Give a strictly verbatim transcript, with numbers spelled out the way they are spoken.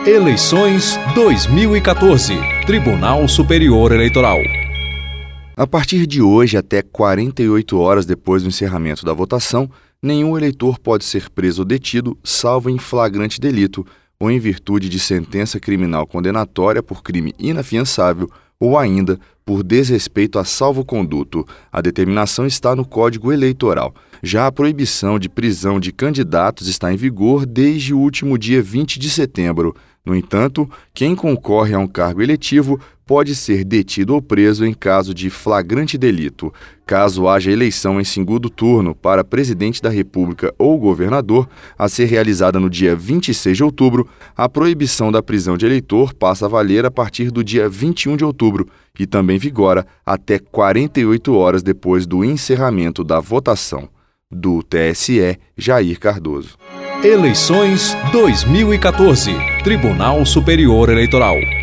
Eleições dois mil e quatorze, Tribunal Superior Eleitoral. A partir de hoje, até quarenta e oito horas depois do encerramento da votação, nenhum eleitor pode ser preso ou detido, salvo em flagrante delito ou em virtude de sentença criminal condenatória por crime inafiançável ou ainda por desrespeito a salvo-conduto. A determinação está no Código Eleitoral. Já a proibição de prisão de candidatos está em vigor desde o último dia vinte de setembro. No entanto, quem concorre a um cargo eletivo pode ser detido ou preso em caso de flagrante delito. Caso haja eleição em segundo turno para presidente da República ou governador, a ser realizada no dia vinte e seis de outubro, a proibição da prisão de eleitor passa a valer a partir do dia vinte e um de outubro e também vigora até quarenta e oito horas depois do encerramento da votação. Do T S E, Jair Cardoso. Eleições dois mil e quatorze, Tribunal Superior Eleitoral.